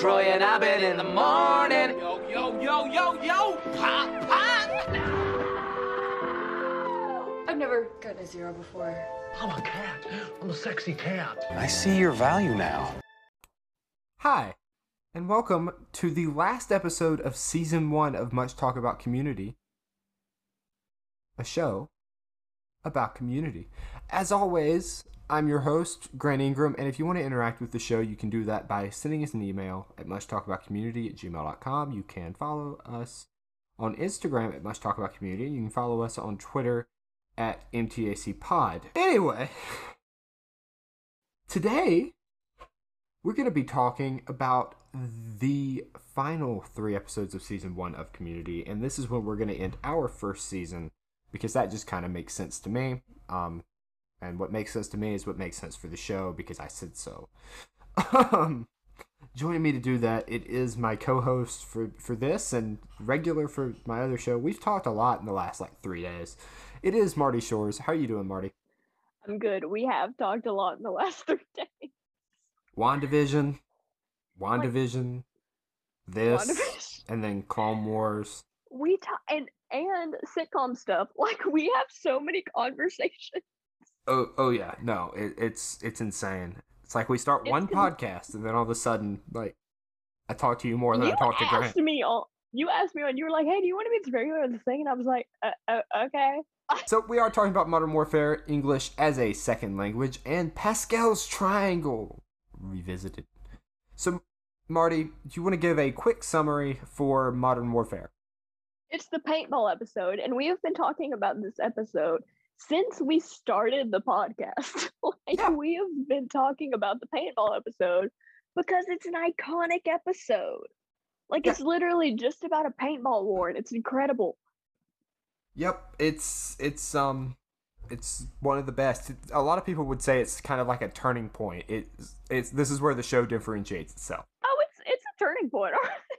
LaCroix and Abbott in the morning. Yo, pop. I've never gotten a 0 before. I'm a cat. I'm a sexy cat. I see your value now. Hi, and welcome to the last episode of Season 1 of Much Talk About Community, a show about community. As always, I'm your host, Grant Ingram, and if you want to interact with the show, you can do that by sending us an email at muchtalkaboutcommunity@gmail.com. You can follow us on Instagram at muchtalkaboutcommunity, and you can follow us on Twitter at MTACpod. Anyway, today we're going to be talking about the final 3 episodes of Season 1 of Community, and this is when we're going to end our first season, because that just kind of makes sense to me. And what makes sense to me is what makes sense for the show, because I said so. Joining me to do that, it is my co-host for this and regular for my other show. We've talked a lot in the last 3 days. It is Marty Shores. How are you doing, Marty? I'm good. We have talked a lot in the last 3 days. WandaVision, this, WandaVision. and then Clone Wars. We and sitcom stuff. We have so many conversations. Oh yeah, no, it's insane. It's like we start one podcast and then all of a sudden, I talk to you more than I talk to Grant. You asked me on. You were like, "Hey, do you want to be this regular thing?" And I was like, "Okay." So we are talking about Modern Warfare, English as a second language, and Pascal's Triangle revisited. So, Marty, do you want to give a quick summary for Modern Warfare? It's the paintball episode, and we have been talking about this episode since we started the podcast. We have been talking about the paintball episode because it's an iconic episode. It's literally just about a paintball war, and it's incredible. Yep, it's one of the best. A lot of people would say it's kind of like a turning point. This is where the show differentiates itself. Oh, it's a turning point.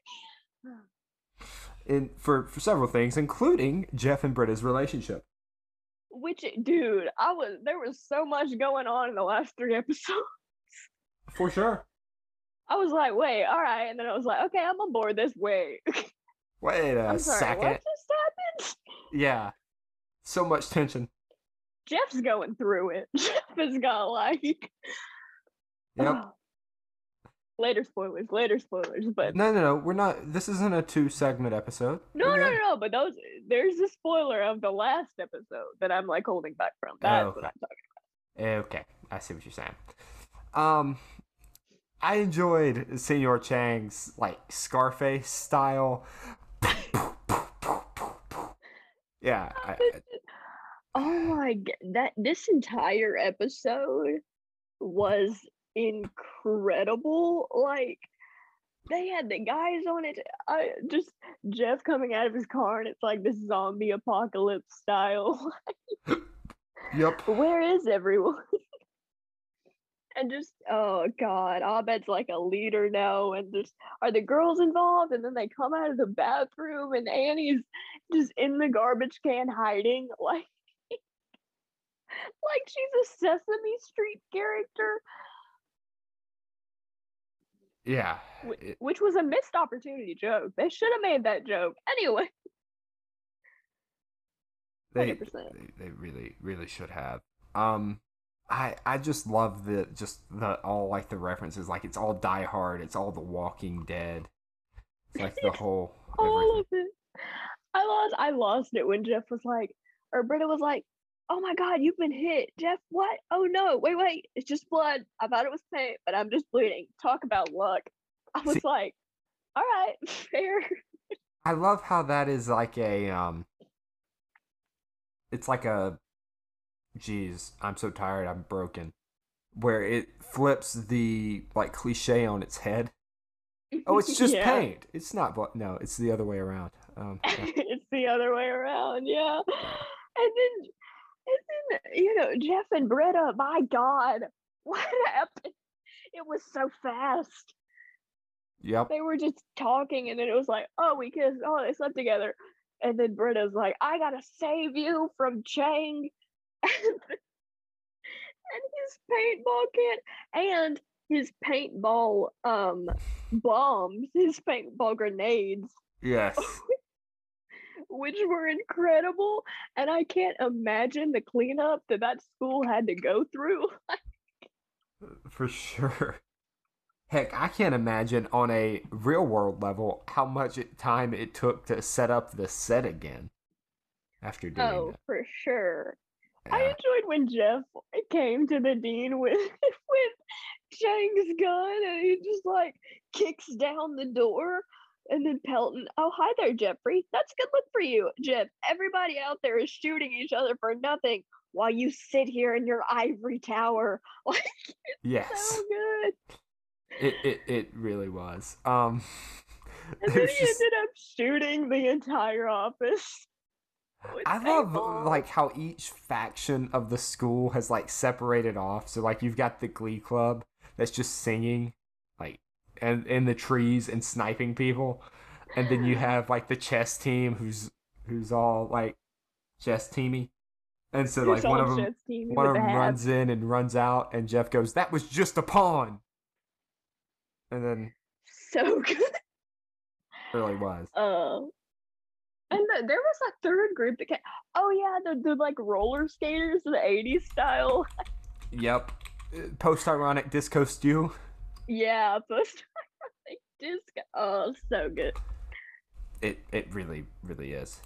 For several things, including Jeff and Britta's relationship. Which, dude, there was so much going on in the last 3 episodes. For sure. I was like, wait, all right, and then I was like, okay, I'm on board this. Wait a sorry, second. What just happened? Yeah, so much tension. Jeff's going through it. Jeff has got Yep. Later spoilers. But no, we're not. This isn't a 2-segment episode. No. But there's a spoiler of the last episode that I'm holding back from. That's what I'm talking about. Okay, I see what you're saying. I enjoyed Senor Chang's Scarface style. Yeah. Oh my god! This entire episode was incredible. They had the guys on it. Just Jeff coming out of his car, and it's this zombie apocalypse style. Yep. Where is everyone? And just, oh god, Abed's a leader now, and are the girls involved? And then they come out of the bathroom, and Annie's just in the garbage can hiding, she's a Sesame Street character. Yeah. Which was a missed opportunity joke. They should have made that joke. Anyway. 100%. They really, really should have. I just love the all the references. It's all Die Hard. It's all The Walking Dead. It's the whole all of it. I lost it when Jeff was or Britta was "Oh my god, you've been hit." Jeff, what? Oh no, wait, it's just blood. I thought it was paint, but I'm just bleeding. Talk about luck. I was all right, fair. I love how that is it's a geez, I'm so tired, I'm broken, where it flips the cliche on its head. Oh, it's just paint. It's not blood. No, it's the other way around. Yeah. It's the other way around, yeah. And then Jeff and Britta, my god, what happened? It was so fast. Yep. They were just talking, and then it was oh, we kissed. Oh, they slept together. And then Britta's I gotta save you from Chang. And his paintball can. And his paintball bombs, his paintball grenades, Yes. which were incredible. And I can't imagine the cleanup that school had to go through. For sure. Heck, I can't imagine on a real world level how much time it took to set up the set again after doing that. For sure. I Yeah. enjoyed when Jeff came to the dean with Chang's gun, and he just like kicks down the door, and then Pelton, oh hi there, Jeffrey. That's a good look for you, Jeff. Everybody out there is shooting each other for nothing while you sit here in your ivory tower. Like, Yes. so good. It really was. And then there's he just- ended up shooting the entire office. with I love paintballs. like how each faction of the school has like separated off. So like you've got the Glee Club that's just singing, like, and in the trees and sniping people, and then you have like the chess team who's all like chess teamy, and so like It's one all of them chess team one of with the them hats. runs in and runs out, and Jeff goes, "That was just a pawn," and then So good. it really was. And there was a third group that came. Oh yeah, the like roller skaters, the '80s style. Yep, post ironic disco stew. Yeah, post disco. Oh, so good. It really is.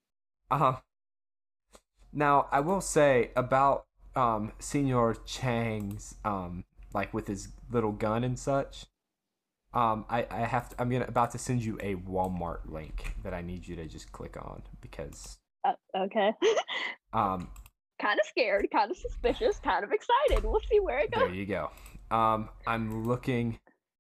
Now I will say about Senor Chang's like with his little gun and such. I'm about to send you a Walmart link that I need you to just click on because Okay. um Kind of scared, kind of suspicious, kind of excited. We'll see where it there goes. you go. I'm looking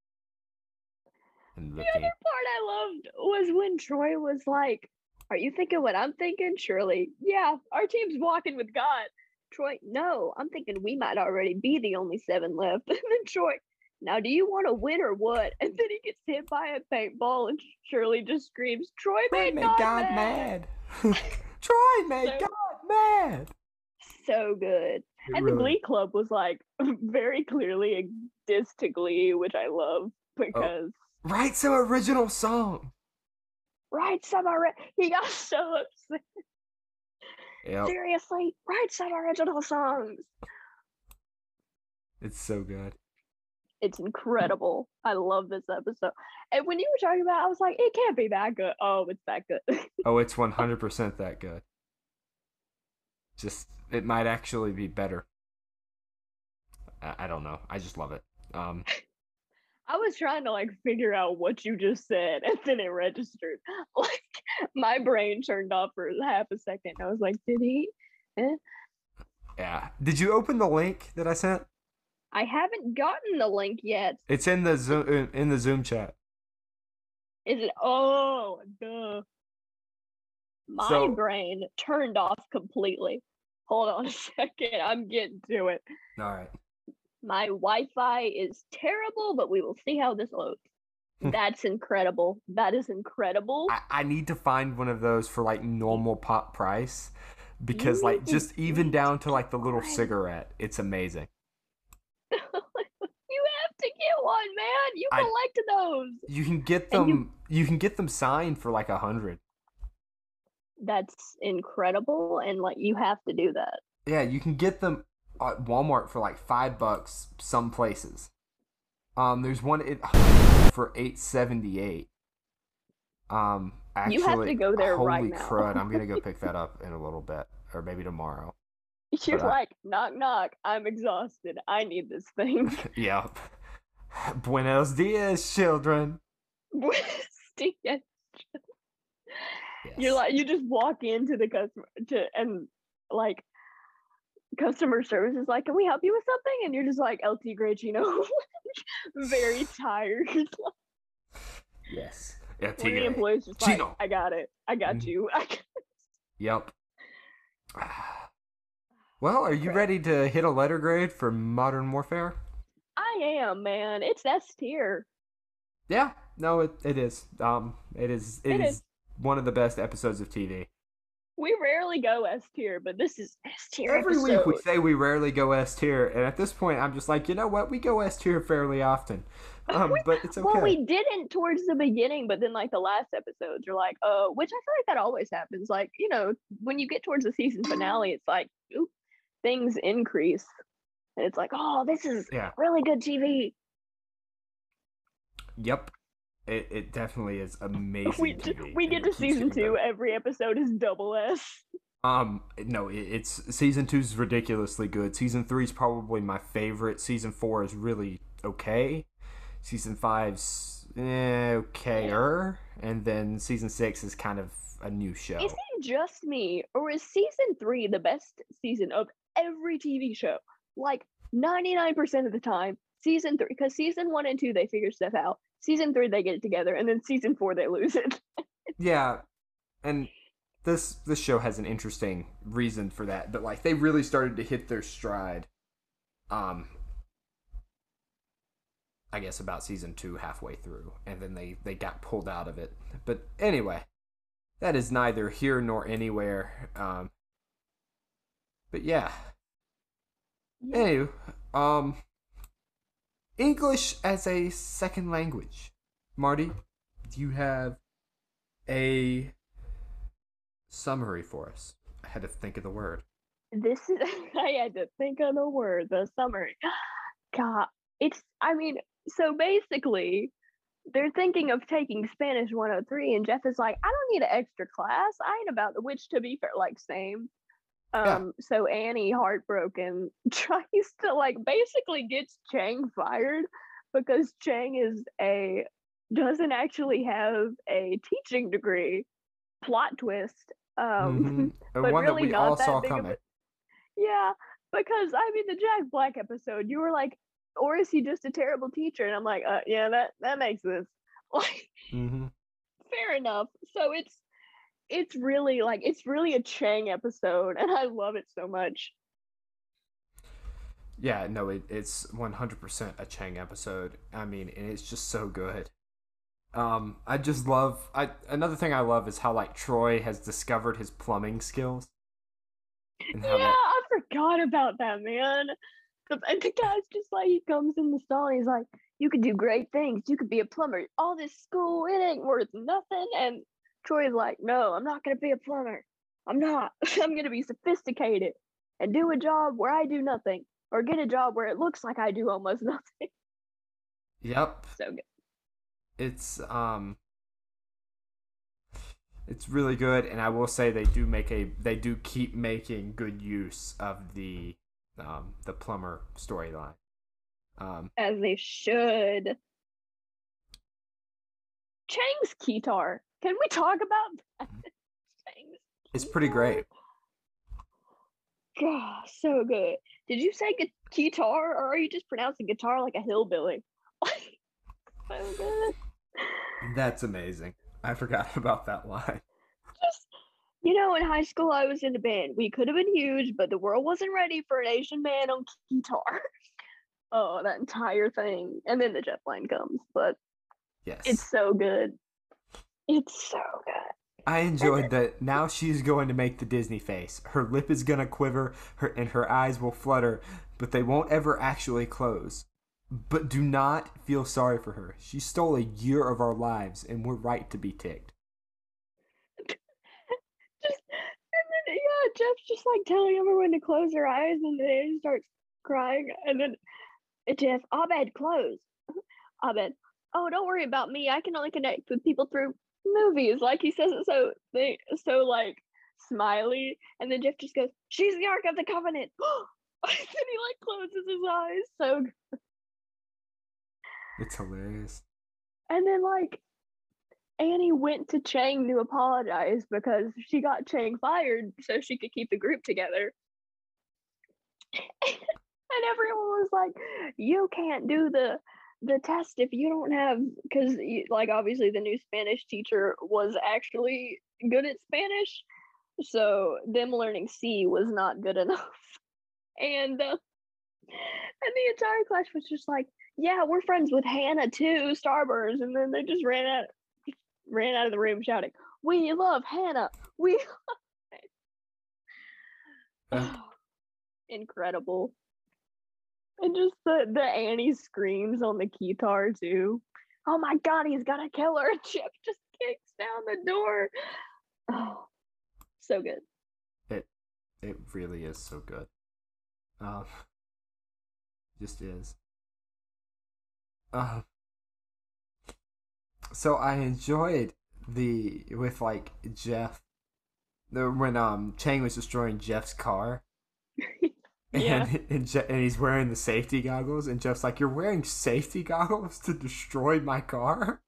and The looking. other part I loved was when Troy was like, "Are you thinking what I'm thinking?" Shirley, "Yeah, our team's walking with God." Troy, "No, I'm thinking we might already be the only 7 left." And then Troy, "Now do you want to win or what?" And then he gets hit by a paintball, and Shirley just screams, "Troy Troy made God mad." Troy made So- God mad. So good. It And really- the Glee Club was like very clearly a diss to Glee, which I love because Write some original song. write some he got so upset. Yep, Seriously, write some original songs. it's so good. It's incredible. I love this episode. And when you were talking about it, I was like, it can't be that good. Oh, it's that good. Oh, it's 100% that good. Just, it might actually be better. I don't know. I just love it. I was trying to like figure out what you just said, and then it registered. Like my brain turned off for half a second. I was like, did he? Yeah. Did you open the link that I sent? I haven't gotten the link yet. It's in the Zoom chat. Is it? Oh, duh. My So- brain turned off completely. Hold on a second. I'm getting to it. All right. My Wi-Fi is terrible, but we will see how this loads. That's incredible. That is incredible. I need to find one of those for like normal pop price because like need just to even down to like the little find- cigarette, it's amazing. You have to get one, man. You I- collect those. You can get And them. You can get them signed for like 100. That's incredible, and like you have to do that. Yeah, you can get them at Walmart for like $5 some places. There's one for $8.78. Actually, You have to go there holy right now. crud! I'm gonna go pick that up in a little bit, or maybe tomorrow. You're But I- like, knock, knock. I'm exhausted. I need this thing. Yep. Buenos dias, children. Yes. Yes. You're like, you just walk into the customer and like customer service is like, can we help you with something? And you're just like, LT Gracino, very tired. Yes. Yeah, One of the Tigre. employees just like, Chino. I got it. I got Mhm. you. Yep. Well, are you ready to hit a letter grade for Modern Warfare? I am, man. It's S tier. Yeah. No, it is. It is It is is. one of the best episodes of TV. We rarely go S tier, but this is S tier Every episode. week we say we rarely go S tier, and at this point, I'm just like, you know what? We go S tier fairly often. But it's okay. Well, we didn't towards the beginning, but then like the last episodes are like, which I feel like that always happens. Like, you know, when you get towards the season finale, it's like, oop, things increase. And it's like, oh, this is really good TV. Yep. It definitely is amazing TV. We get to season 2, every episode is double S. No, it's season 2's ridiculously good. Season 3 is probably my favorite. Season 4 is really okay. Season 5's okayer, and then season 6 is kind of a new show. Is it just me, or is season 3 the best season of every TV show? Like 99% of the time, season 3, because season 1 and 2 they figure stuff out. Season 3 they get it together, and then season 4 they lose it. Yeah, and this show has an interesting reason for that, but like they really started to hit their stride. I guess about season 2 halfway through, and then they got pulled out of it. But anyway, that is neither here nor anywhere. But yeah. Anyway, English as a second language. Marty, do you have a summary for us? I had to think of the word. I had to think of the word, the summary. God, so basically, they're thinking of taking Spanish 103, and Jeff is like, I don't need an extra class. I ain't about, which to be fair, like, same. So Annie, heartbroken, tries to, like, basically gets Chang fired because Chang doesn't actually have a teaching degree. Plot twist. But One really that we not all that saw big coming. of a, yeah, because, I mean, the Jack Black episode, you were like, or is he just a terrible teacher? And I'm like, yeah, that makes sense. Like, fair enough. So it's really a Chang episode, and I love it so much. Yeah, no, it's 100% a Chang episode. I mean, and it's just so good. I just love. Another thing I love is how like Troy has discovered his plumbing skills. I forgot about that, man. And the guy's just like, he comes in the stall and he's like, you could do great things. You could be a plumber. All this school, it ain't worth nothing. And Troy's like, no, I'm not going to be a plumber. I'm not. I'm going to be sophisticated and do a job where I do nothing, or get a job where it looks like I do almost nothing. Yep. So good. It's really good, and I will say they do keep making good use of the plumber storyline. As they should. Chang's guitar. Can we talk about that? It's pretty great. God, so good. Did you say guitar, or are you just pronouncing guitar like a hillbilly? So good. That's amazing. I forgot about that line. Just, in high school I was in a band. We could have been huge, but the world wasn't ready for an Asian man on guitar. Oh, that entire thing. And then the Jeff line comes, but yes, it's so good. It's so good. I enjoyed that. Now she's going to make the Disney face. Her lip is going to quiver, and her eyes will flutter, but they won't ever actually close. But do not feel sorry for her. She stole a year of our lives, and we're right to be ticked. Jeff's just like telling everyone to close their eyes, and then Annie starts crying, and then Jeff, Abed, close. Abed, oh, don't worry about me. I can only connect with people through movies. Like, he says it so like smiley, and then Jeff just goes, she's the Ark of the Covenant. And he like closes his eyes. So good. It's hilarious. And then like Annie went to Chang to apologize because she got Chang fired so she could keep the group together. And everyone was like, you can't do the test if you don't have, because like obviously the new Spanish teacher was actually good at Spanish, so them learning C was not good enough. And the entire class was just like, yeah, we're friends with Hannah too, Starburst. And then they just ran out of the room shouting, we love Hannah, we love Hannah. Incredible. And just the Annie screams on the guitar too. Oh my god, he's got a killer. Chip just kicks down the door. Oh, so good. It really is so good. Just is. So I enjoyed with like Jeff, when Chang was destroying Jeff's car. Yeah. And he's wearing the safety goggles, and Jeff's like, "You're wearing safety goggles to destroy my car?"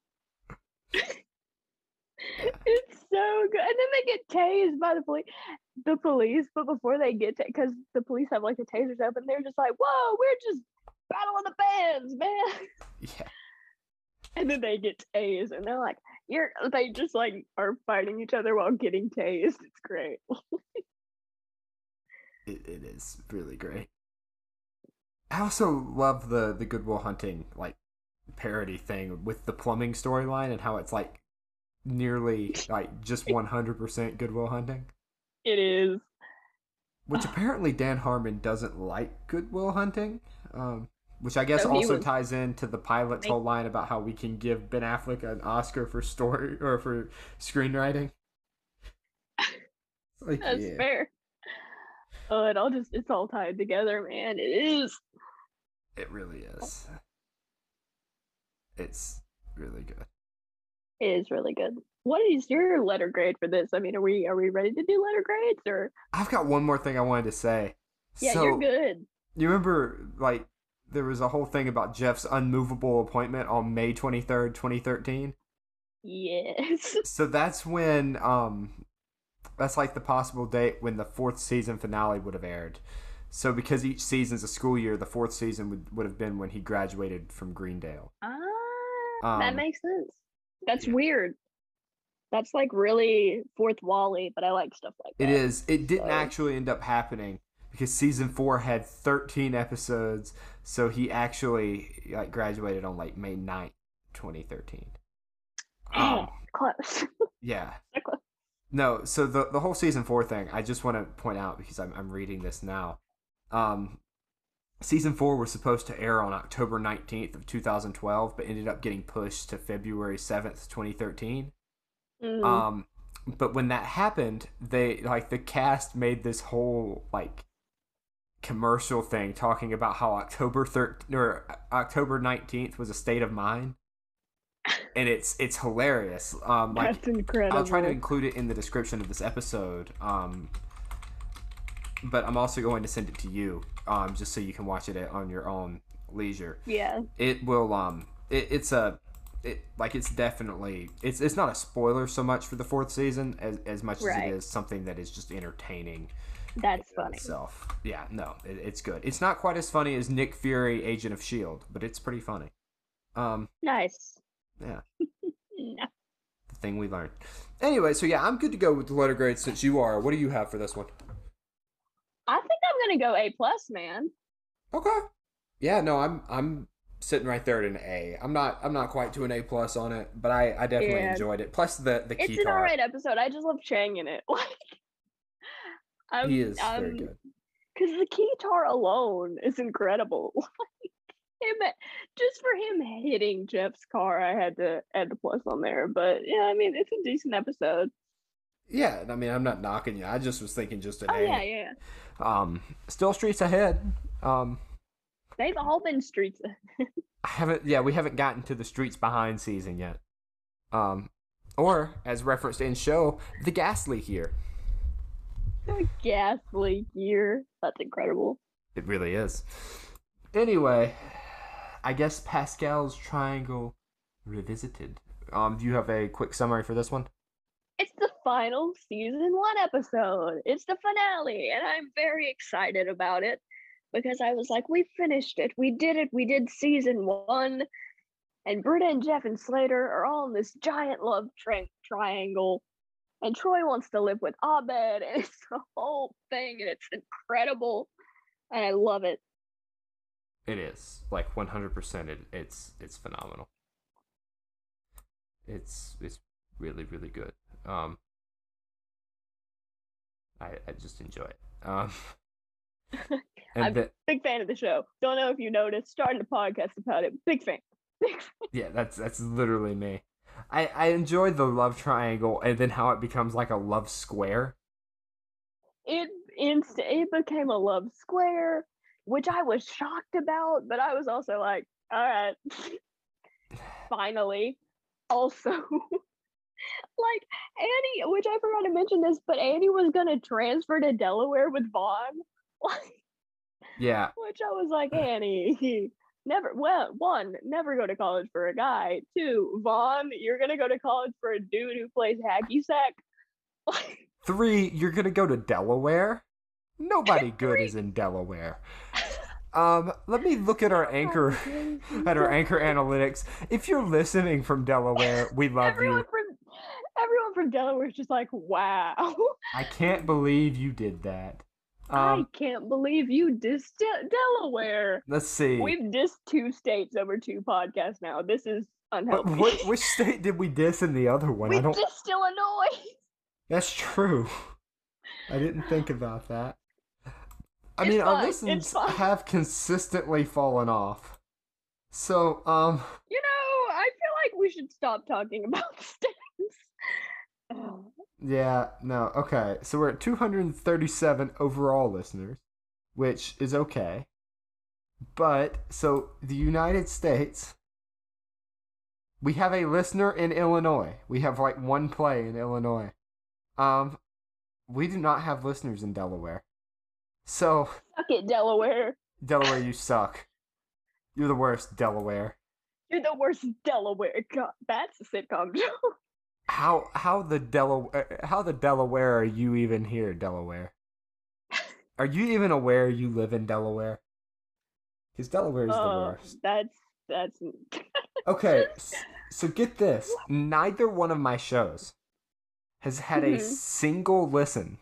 It's so good. And then they get tased by the police, but before they get because the police have like the tasers up, and they're just like, "Whoa, we're just battling the bands, man." Yeah. And then they get tased, and they're like, they just like are fighting each other while getting tased. It's great. It is really great. I also love the Good Will Hunting like parody thing with the plumbing storyline and how it's like nearly like just 100% Good Will Hunting. It is. Which apparently Dan Harmon doesn't like Good Will Hunting, which I guess So he also was- ties into the pilot's whole line about how we can give Ben Affleck an Oscar for story or for screenwriting. Like, That's yeah. fair. Oh, it's all tied together, man. It is. It really is. It's really good. It is really good. What is your letter grade for this? I mean, are we ready to do letter grades or? I've got one more thing I wanted to say. Yeah, So, you're good. you remember, like, there was a whole thing about Jeff's unmovable appointment on May 23rd, 2013? Yes. So that's when, that's like the possible date when the 4th season finale would have aired. So because each season's a school year, the 4th season would have been when he graduated from Greendale. That makes sense. That's yeah. weird. That's like really fourth Wally, but I like stuff like that. It is. It didn't So- actually end up happening because season 4 had 13 episodes, so he actually like graduated on like May 9th, 2013. Close. Yeah. So close. No, so the whole season 4 thing, I just want to point out because I'm reading this now. Season 4 was supposed to air on October 19th of 2012, but ended up getting pushed to February 7th, 2013. Mhm. But when that happened, they like the cast made this whole like commercial thing talking about how October 19th was a state of mind. And it's hilarious. Like That's incredible. I'll try to include it in the description of this episode. But I'm also going to send it to you, just so you can watch it on your own leisure. Yeah. It will. It's definitely it's not a spoiler so much for the 4th season as much as Right. it is something that is just entertaining. That's in funny. itself. Yeah, no, it's good. It's not quite as funny as Nick Fury, Agent of S.H.I.E.L.D., but it's pretty funny. Nice. Yeah. No. The thing we learned. Anyway, so yeah, I'm good to go with the letter grade since you are. What do you have for this one? I think I'm gonna go A+, man. Okay. Yeah, no, I'm sitting right there at an A. I'm not quite to an A+ on it, but I definitely Yeah. enjoyed it. Plus the It's an guitar. alright episode. I just love Chang in it. Like, He is very good. Because the guitar alone is incredible. Just for him hitting Jeff's car, I had to add the plus on there. But yeah, I mean, it's a decent episode. Yeah, I mean, I'm not knocking you. I just was thinking just an Oh A. yeah. Still streets ahead. They've all been streets. We haven't gotten to the streets behind season yet. Or as referenced in show, the gas leak here. Gas leak year. That's incredible. It really is. Anyway, I guess Pascal's Triangle Revisited. Do you have a quick summary for this one? It's the final season 1 episode. It's the finale, and I'm very excited about it because I was like, we finished it. We did it. We did season 1. And Britta and Jeff and Slater are all in this giant love triangle. And Troy wants to live with Abed, and it's the whole thing, and it's incredible. And I love it. It is like 100%. It's phenomenal. It's really really good. I just enjoy it. And I'm a big fan of the show. Don't know if you noticed. Starting a podcast about it. Big fan. Yeah, that's literally me. I enjoyed the love triangle and then how it becomes like a love square. It became a love square, which I was shocked about, but I was also like, all right, finally. Also, like Annie, which I forgot to mention this, but Annie was gonna transfer to Delaware with Vaughn. Yeah. Which I was like, Annie, never never go to college for a guy. 2, Vaughn, you're gonna go to college for a dude who plays hacky sack. 3, you're gonna go to Delaware? Nobody good is in Delaware. Let me look at our anchor analytics. If you're listening from Delaware, we love you. Everyone from Delaware is just like, wow. I can't believe you did that. I can't believe you dissed Delaware. Let's see. We've dissed 2 states over 2 podcasts now. This is unhealthy. Which state did we diss in the other one? We dissed Illinois. That's true. I didn't think about that. I It's mean, our fine. listens have consistently fallen off. So, I feel like we should stop talking about states. Yeah, no, okay. So we're at 237 overall listeners, which is okay. But, so, the United States, we have a listener in Illinois. We have, like, 1 play in Illinois. We do not have listeners in Delaware. So... Suck it, Delaware. Delaware, you suck. You're the worst, Delaware. You're the worst, Delaware. God, that's a sitcom show. How the Delaware are you even here, Delaware? Are you even aware you live in Delaware? Because Delaware is the worst. That's Okay, so get this. Neither one of my shows has had a single listen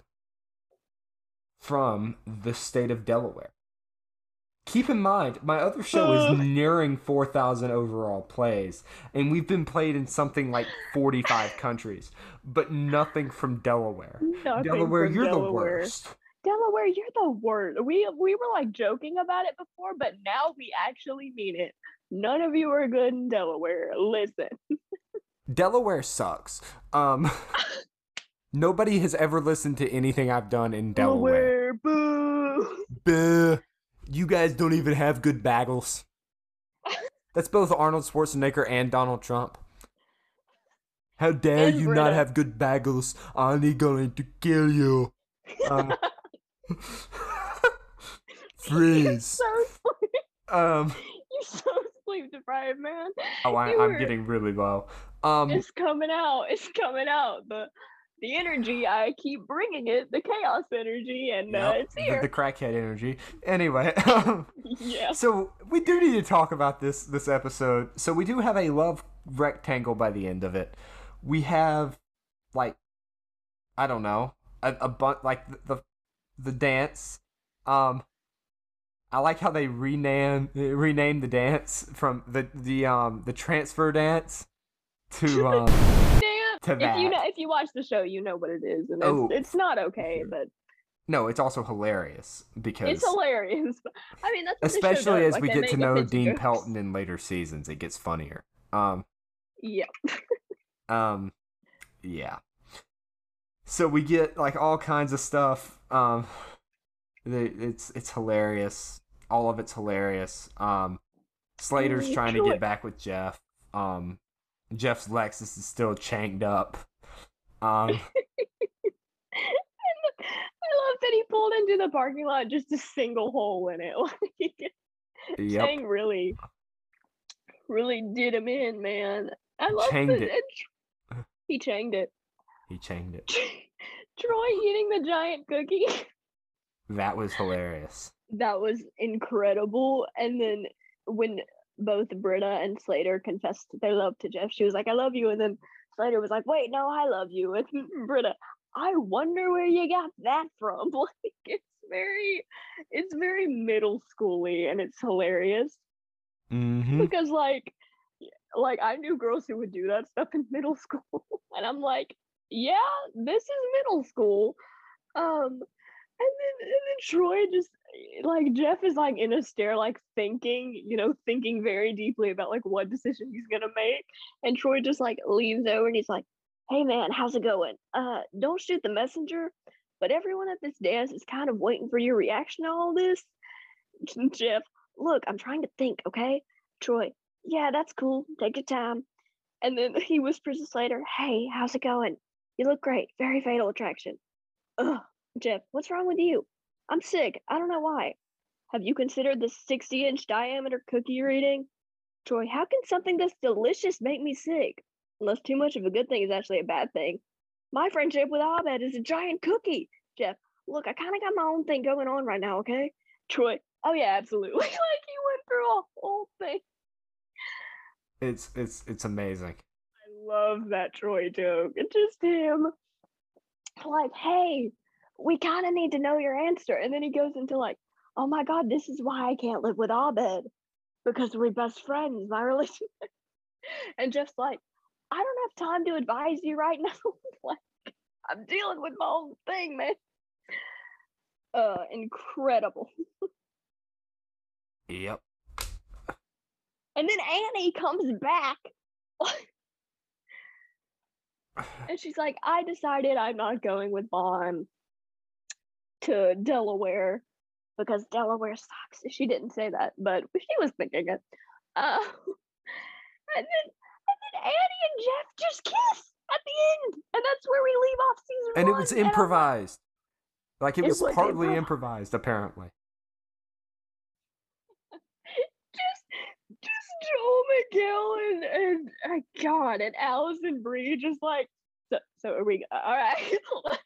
from the state of Delaware. Keep in mind, my other show is nearing 4,000 overall plays, and we've been played in something like 45 countries, but nothing from Delaware. Delaware, you're the worst. Delaware, you're the worst. We were like joking about it before, but now we actually mean it. None of you are good in Delaware. Listen. Delaware sucks. Nobody has ever listened to anything I've done in Delaware. Boo! Buh. You guys don't even have good bagels. That's both Arnold Schwarzenegger and Donald Trump. How dare And you Britta. not have good bagels? I'm going to kill you. Freeze. You're so sleep deprived, man. Oh, I'm getting really low. It's coming out. It's coming out. The energy, I keep bringing it, the chaos energy, and it's here. The crackhead energy. Anyway, Yeah. so we do need to talk about this episode. So we do have a love rectangle by the end of it. We have, like, I don't know, a bunch, like the dance. I like how they renamed the dance from the transfer dance to to that. If you watch the show, you know what it is, and it's not okay, but no, it's also hilarious because it's hilarious. I mean, that's what especially the show does. as Like, we they get make to know offensive Dean jokes. Pelton in later seasons, it gets funnier. Yeah. Yeah. So we get like all kinds of stuff. It's hilarious. All of it's hilarious. Slater's trying to get back with Jeff. Jeff's Lexus is still chained up. I love that he pulled into the parking lot just a single hole in it. Like, Yep. Chang really did him in, man. I love Changed it. it. He changed it. He changed it. Troy eating the giant cookie. That was hilarious. That was incredible. And then when both Britta and Slater confessed their love to Jeff, she was like, I love you. And then Slater was like, wait, no, I love you. And Britta, I wonder where you got that from. Like, it's very middle schooly, and it's hilarious. Mm-hmm. Because like I knew girls who would do that stuff in middle school. And I'm like, yeah, this is middle school. And then Troy like Jeff is like in a stare, like thinking very deeply about like what decision he's gonna make. And Troy just like leans over and he's like, "Hey man, how's it going? Don't shoot the messenger, but everyone at this dance is kind of waiting for your reaction to all this." Jeff, look, I'm trying to think, okay? Troy, yeah, that's cool. Take your time. And then he whispers this later, "Hey, how's it going? You look great. Very Fatal Attraction." Ugh, Jeff, what's wrong with you? I'm sick. I don't know why. Have you considered the 60-inch diameter cookie you're eating? Troy, how can something that's delicious make me sick? Unless too much of a good thing is actually a bad thing. My friendship with Abed is a giant cookie. Jeff, look, I kind of got my own thing going on right now, okay? Troy, oh yeah, absolutely. Like he went through a whole thing. It's amazing. I love that Troy joke. It's just him. Like, hey, we kind of need to know your answer. And then he goes into like, oh my God, this is why I can't live with Abed. Because we're best friends, my relationship. And Jeff's like, I don't have time to advise you right now. Like, I'm dealing with my own thing, man. Incredible. Yep. And then Annie comes back. And she's like, I decided I'm not going with Vaughn to Delaware because Delaware sucks. She didn't say that, but she was thinking it. And then Annie and Jeff just kiss at the end. And that's where we leave off season 1. And it was improvised. Like, it was partly improv- improvised, apparently. just Joel McGill and God, and Allison Brie just like, so are we, all right.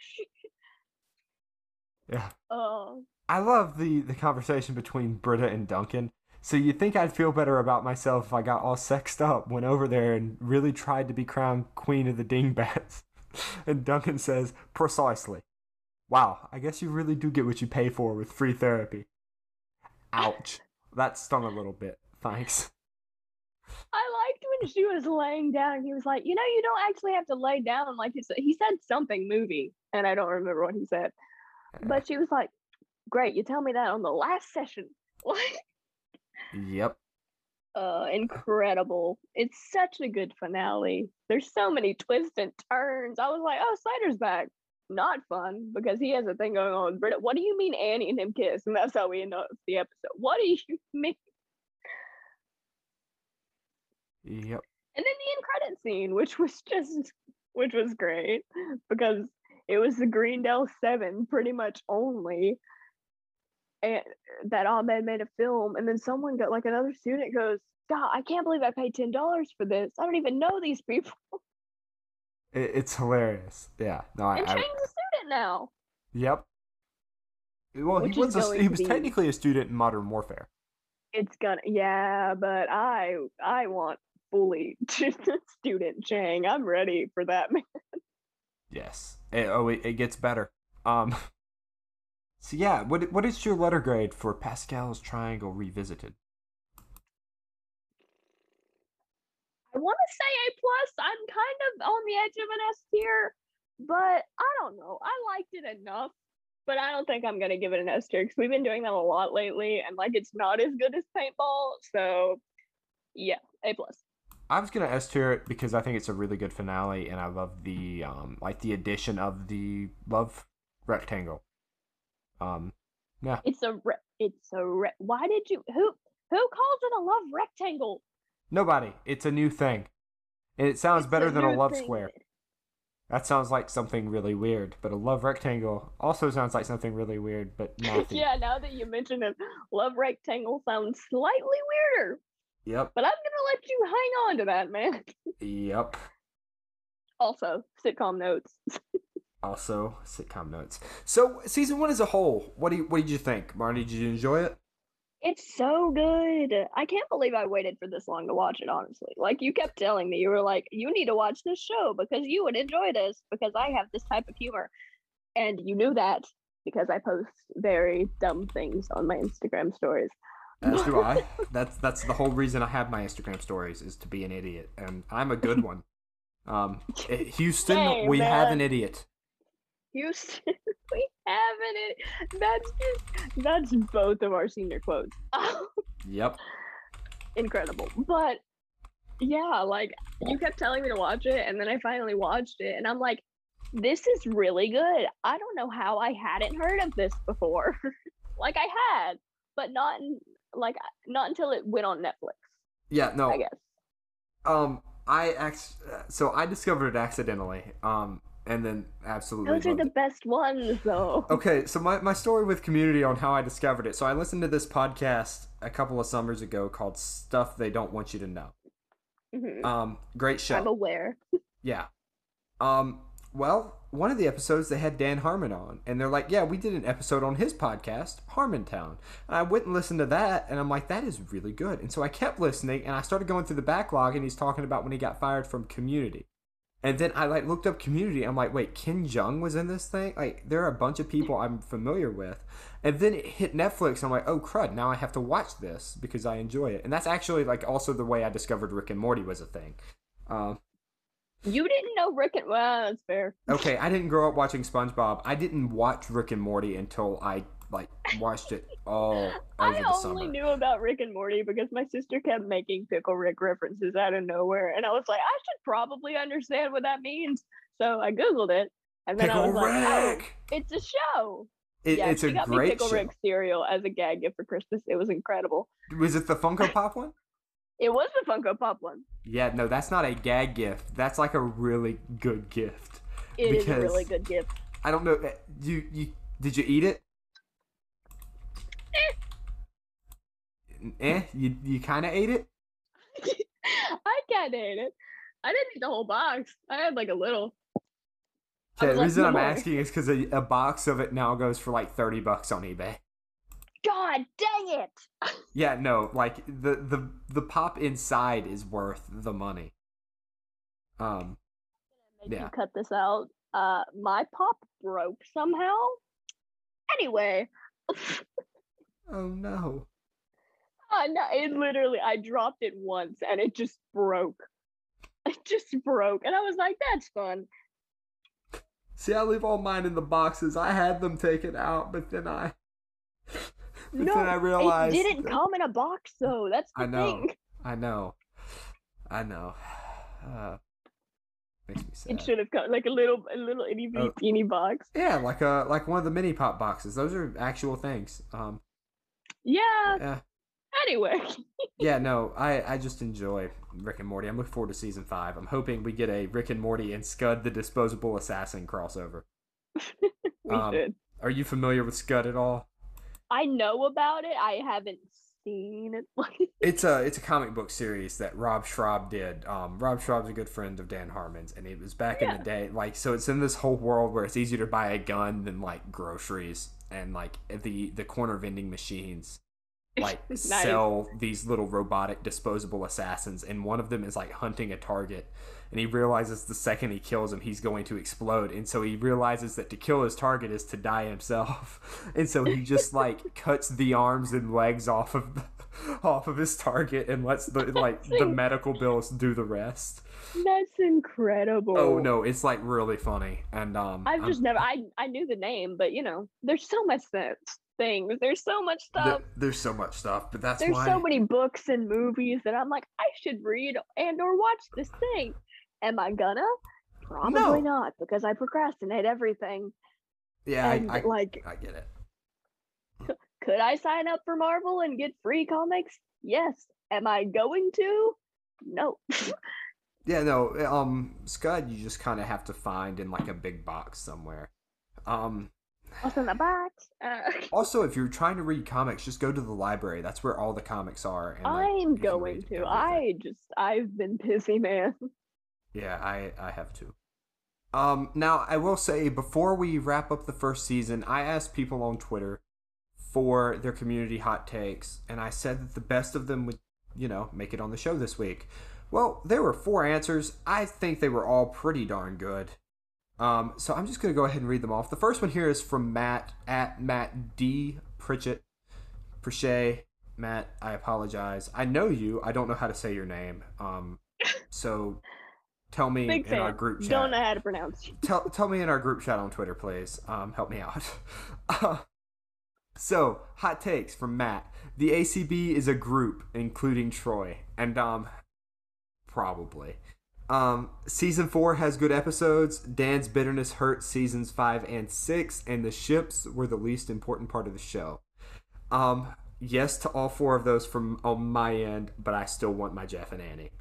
Yeah. Oh. I love the conversation between Britta and Duncan. So you'd think I'd feel better about myself if I got all sexed up, went over there and really tried to be crowned queen of the dingbats. And Duncan says, precisely. Wow, I guess you really do get what you pay for with free therapy. Ouch. That stung a little bit. Thanks. I liked when she was laying down. He was like, you don't actually have to lay down. Like he said something movie, and I don't remember what he said. But she was like, great, you tell me that on the last session. Yep. Incredible. It's such a good finale. There's so many twists and turns. I was like, oh, Slider's back. Not fun, because he has a thing going on with Britta. What do you mean Annie and him kiss? And that's how we end up the episode. What do you mean? Yep. And then the end credit scene, which was great, because it was the Greendale 7 pretty much only, and that Ahmed made a film, and then someone got, like, another student goes, God, I can't believe I paid $10 for this. I don't even know these people. It's hilarious. Yeah. No, and Chang's a student now. Yep. Well, he was technically a student in Modern Warfare. It's gonna, yeah, but I want fully student Chang. I'm ready for that, man. Yes. It gets better. So yeah, what is your letter grade for Pascal's Triangle Revisited? I want to say A+. I'm kind of on the edge of an S tier, but I don't know. I liked it enough, but I don't think I'm gonna give it an S tier because we've been doing that a lot lately, and like it's not as good as Paintball. So yeah, A+. I was gonna S tier it because I think it's a really good finale, and I love the the addition of the love rectangle. Yeah. Why did you who calls it a love rectangle? Nobody. It's a new thing. And it sounds better than a love square. That sounds like something really weird, but a love rectangle also sounds like something really weird, but mathy. Yeah, now that you mention it, love rectangle sounds slightly weirder. Yep. But I'm gonna let you hang on to that, man. Yep. Also, sitcom notes. So, season 1 as a whole, what did you think? Marnie, did you enjoy it? It's so good. I can't believe I waited for this long to watch it, honestly. Like, you kept telling me, you were like, you need to watch this show because you would enjoy this because I have this type of humor. And you knew that because I post very dumb things on my Instagram stories. As do I. That's the whole reason I have my Instagram stories, is to be an idiot. And I'm a good one. Houston, Hey, we man. have an idiot. Houston, we haven't it. That's both of our senior quotes. Yep. Incredible. But yeah, like you kept telling me to watch it, and then I finally watched it, and I'm like, this is really good. I don't know how I hadn't heard of this before. Like I had, but not until it went on Netflix. Yeah, no. I guess. So I discovered it accidentally. And then absolutely Those are loved the it. best ones, though. Okay, so my story with Community on how I discovered it. So I listened to this podcast a couple of summers ago called Stuff They Don't Want You to Know. Mm-hmm. Great show. I'm aware. Yeah. Well, one of the episodes they had Dan Harmon on, and they're like, yeah, we did an episode on his podcast, Harmontown. And I went and listened to that, and I'm like, that is really good. And so I kept listening, and I started going through the backlog, and he's talking about when he got fired from Community. And then I looked up Community. I'm like, wait, Ken Jeong was in this thing? Like, there are a bunch of people I'm familiar with. And then it hit Netflix. And I'm like, oh crud! Now I have to watch this because I enjoy it. And that's actually also the way I discovered Rick and Morty was a thing. You didn't know Rick and that's fair. Okay, I didn't grow up watching SpongeBob. I didn't watch Rick and Morty until I watched it all over the summer. I only knew about Rick and Morty because my sister kept making Pickle Rick references out of nowhere, and I was like, I should probably understand what that means. So I googled it, and then I was like, oh, it's a show. It's she a got me great Pickle show. Rick cereal as a gag gift for Christmas. It was incredible. Was it the Funko Pop one? It was the Funko Pop one. Yeah, no, that's not a gag gift. That's like a really good gift. It is a really good gift. I don't know. Did you eat it? You kind of ate it? I kind of ate it. I didn't eat the whole box. I had like a little. Okay, the reason I'm asking is because a box of it now goes for like $30 on eBay. God dang it! Yeah, no, like the pop inside is worth the money. Yeah. You cut this out. My pop broke somehow. Anyway. Oh no. No, it literally, I dropped it once and it just broke. It just broke. And I was like, that's fun. See, I leave all mine in the boxes. I had them taken out, but then I realized it didn't come in a box though. That's the thing. I know. Makes me sad. It should have come like a little itty bitty teeny box. Yeah, like one of the mini pop boxes. Those are actual things. Yeah. Anyway. Yeah, no, I just enjoy Rick and Morty. I'm looking forward to season 5. I'm hoping we get a Rick and Morty and Scud the Disposable Assassin crossover. We should. Are you familiar with Scud at all? I know about it. I haven't seen it. It's a comic book series that Rob Schraub did. Rob Schraub's a good friend of Dan Harmon's, and it was back in the day. Like, so it's in this whole world where it's easier to buy a gun than like groceries, and like the corner vending machines like Nice. sell these little robotic disposable assassins, and one of them is like hunting a target, and he realizes the second he kills him he's going to explode, and so he realizes that to kill his target is to die himself, and so he just like cuts the arms and legs off of his target and lets the medical bills do the rest. That's incredible. Oh no, it's like really funny. And I've just never I knew the name, but you know, there's so much things. There's so much stuff. There's so much stuff, but there's so many books and movies that I'm like, I should read and or watch this thing. Am I gonna? Probably not, because I procrastinate everything. Yeah, and I get it. Could I sign up for Marvel and get free comics? Yes. Am I going to? No. Yeah, no. Scud, you just kind of have to find in like a big box somewhere. What's in the box? Also, if you're trying to read comics, just go to the library. That's where all the comics are. And, I'm going to. I've been busy, man. Yeah, I have to. Now I will say, before we wrap up the first season, I asked people on Twitter for their community hot takes, and I said that the best of them would, make it on the show this week. Well, there were 4 answers. I think they were all pretty darn good. So I'm just going to go ahead and read them off. The first one here is from Matt, at Matt D. Pritchett. Matt, I apologize. I know you. I don't know how to say your name. So tell me Big in our fan. group chat. Don't know how to pronounce it. Tell me in our group chat on Twitter, please. Help me out. So, hot takes from Matt. The ACB is a group, including Troy, and probably. Season 4 has good episodes. Dan's bitterness hurt seasons 5 and 6, and the ships were the least important part of the show. Yes to all 4 of those from on my end, but I still want my Jeff and Annie.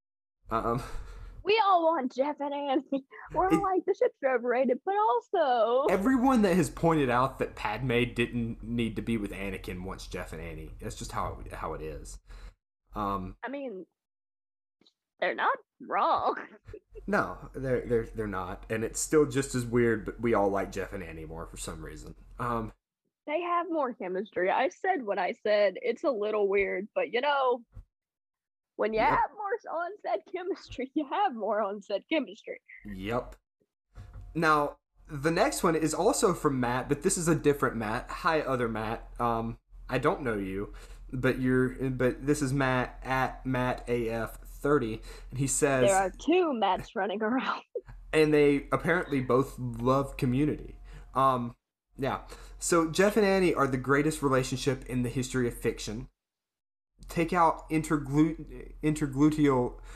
We all want Jeff and Annie. We're all like, the ships are overrated, but also... Everyone that has pointed out that Padme didn't need to be with Anakin wants Jeff and Annie. That's just how it is. I mean, they're not wrong. No, they're not, and it's still just as weird. But we all like Jeff and Annie more for some reason. They have more chemistry. I said what I said. It's a little weird, but when you have more on-set chemistry, you have more on-set chemistry. Yep. Now, the next one is also from Matt, but this is a different Matt. Hi, other Matt. I don't know you, but this is Matt at MattAF30, and he says there are 2 Matts running around, and they apparently both love Community. Yeah. So Jeff and Annie are the greatest relationship in the history of fiction. Take out intergluteal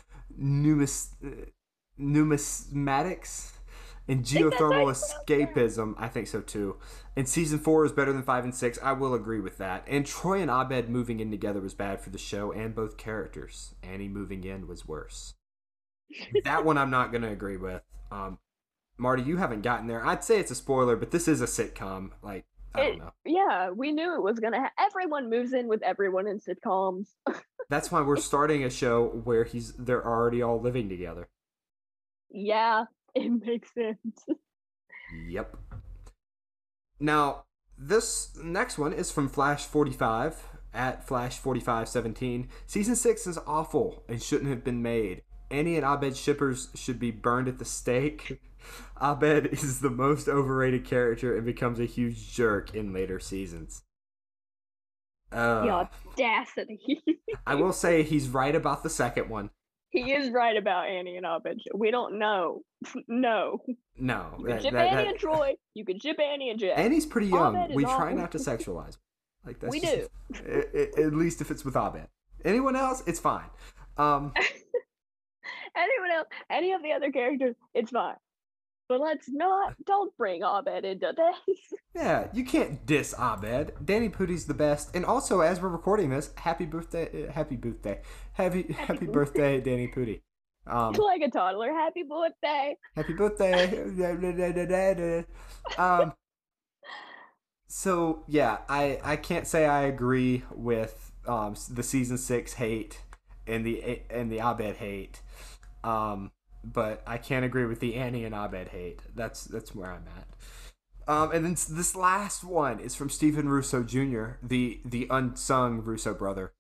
numismatics and geothermal escapism. I think so too. And season 4 is better than 5 and 6. I will agree with that. And Troy and Abed moving in together was bad for the show and both characters. Annie moving in was worse. That one I'm not going to agree with. Marty, you haven't gotten there. I'd say it's a spoiler, but this is a sitcom. Like, I don't know. Yeah, we knew it was gonna. Everyone moves in with everyone in sitcoms. That's why we're starting a show where they're already all living together. Yeah, it makes sense. Yep. Now, this next one is from Flash45 at Flash4517. Season 6 is awful and shouldn't have been made. Annie and Abed shippers should be burned at the stake. Abed is the most overrated character and becomes a huge jerk in later seasons. The audacity. I will say he's right about the second one. He is right about Annie and Abed. We don't know. No. No. You can ship Annie and Troy. You can ship Annie and Jeff. Annie's pretty young. Abed We is try awful. not to sexualize her. Like that's We just, do. At least if it's with Abed. Anyone else, it's fine. Anyone else, any of the other characters, it's fine. But don't bring Abed into this. Yeah, you can't diss Abed. Danny Pooty's the best. And also, as we're recording this, happy birthday, Danny Pooty. Like a toddler, happy birthday. Happy birthday. So, yeah, I can't say I agree with the season 6 hate and the Abed hate. But I can't agree with the Annie and Abed hate. That's where I'm at. And then this last one is from Stephen Russo Jr., the unsung Russo brother.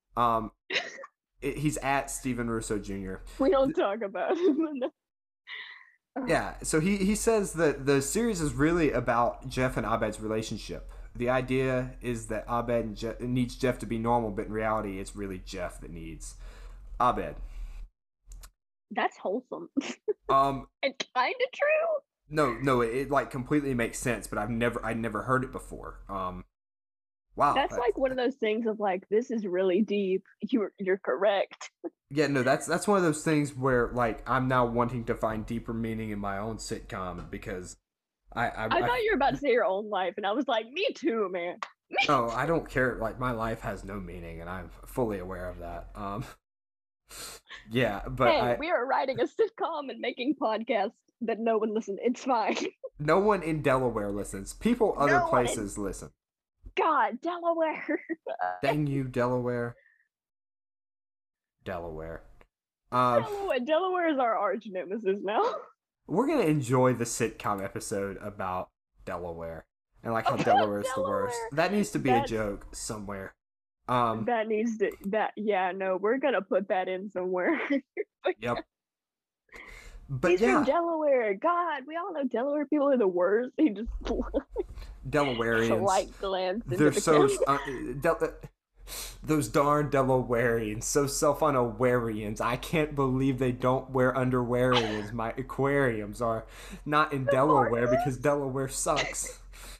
He's at Stephen Russo Jr. We don't talk about him enough. Yeah, so he says that the series is really about Jeff and Abed's relationship. The idea is that Abed needs Jeff to be normal, but in reality, it's really Jeff that needs Abed. That's wholesome. And kind of true. No, it like completely makes sense, but I'd never heard it before. Wow. That's like one of those things of like, this is really deep. You're correct. Yeah, no, that's one of those things where like I'm now wanting to find deeper meaning in my own sitcom because I thought you were about to say your own life, and I was like, me too, man. Oh, I don't care. Like my life has no meaning, and I'm fully aware of that. Yeah, but hey, we are writing a sitcom and making podcasts that no one listens. It's fine. No one in Delaware listens. People other places listen. God, Delaware. Dang you, Delaware. Delaware. Delaware is our arch nemesis now. We're gonna enjoy the sitcom episode about Delaware and like how Delaware is the worst. That needs to be a joke somewhere. That needs to we're gonna put that in somewhere. Yep. But He's yeah, from Delaware. God, we all know Delaware people are the worst. They just Delawareans. like glance into They're the so. camera. Those darn Delawareans, so self-unawareans. I can't believe they don't wear underwearians. My aquariums are not in Delaware because Delaware sucks.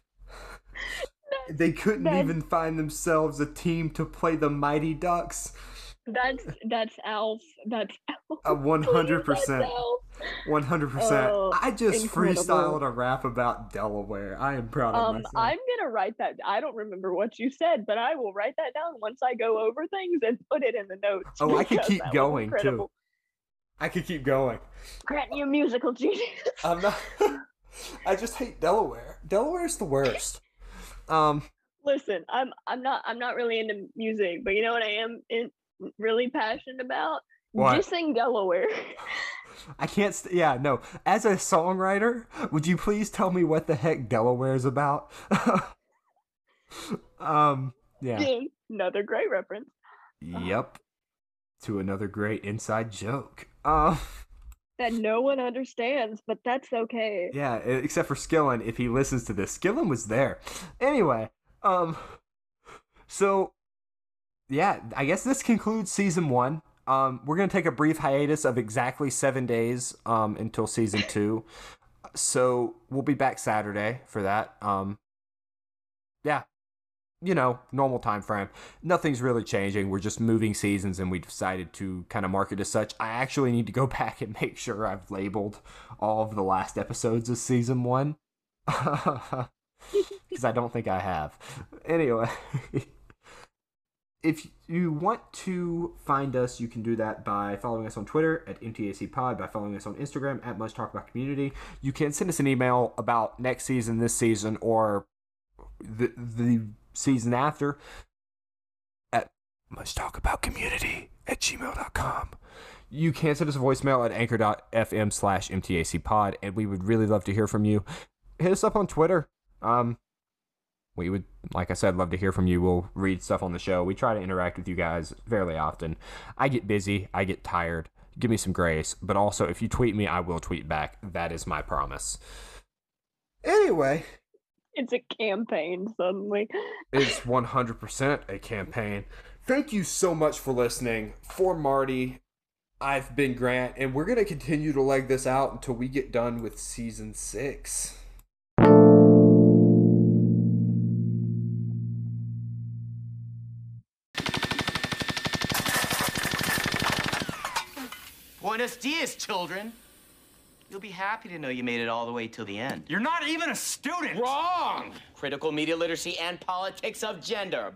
They couldn't even find themselves a team to play the Mighty Ducks. That's Alf. That's Alf. 100%. 100%. I just incredible. freestyled a rap about Delaware. I am proud of myself. I'm gonna write that. I don't remember what you said, but I will write that down once I go over things and put it in the notes. Oh, I could because keep that was going too. incredible. I could keep going. Grant, you musical genius. I'm not. I just hate Delaware. Delaware's the worst. Listen, I'm not really into music, but you know what I am really passionate about? What? Dissing Delaware. I can't. Yeah, no. As a songwriter, would you please tell me what the heck Delaware is about? Yeah. Another great reference. Yep. To another great inside joke. That no one understands, but that's okay. Yeah, except for Skillen, if he listens to this. Skillen was there. Anyway, so yeah, I guess this concludes season 1. We're gonna take a brief hiatus of exactly 7 days until season 2. So we'll be back Saturday for that. Yeah. You know, normal time frame. Nothing's really changing. We're just moving seasons, and we decided to kind of mark it as such. I actually need to go back and make sure I've labeled all of the last episodes of season 1. Because I don't think I have. Anyway, if you want to find us, you can do that by following us on Twitter at MTACPod, by following us on Instagram at Much Talk About Community. You can send us an email about next season, this season, or the season after at muchtalkaboutcommunity@gmail.com. You can send us a voicemail at anchor.fm/MTACpod, and we would really love to hear from you. Hit us up on Twitter. We would, like I said, love to hear from you. We'll read stuff on the show. We try to interact with you guys fairly often. I get busy. I get tired. Give me some grace. But also, if you tweet me, I will tweet back. That is my promise. Anyway. It's a campaign suddenly. It's 100% a campaign. Thank you so much for listening. For Marty, I've been Grant, and we're going to continue to leg this out until we get done with season 6. Buenos dias, children. You'll be happy to know you made it all the way till the end. You're not even a student. Wrong! Critical media literacy and politics of gender.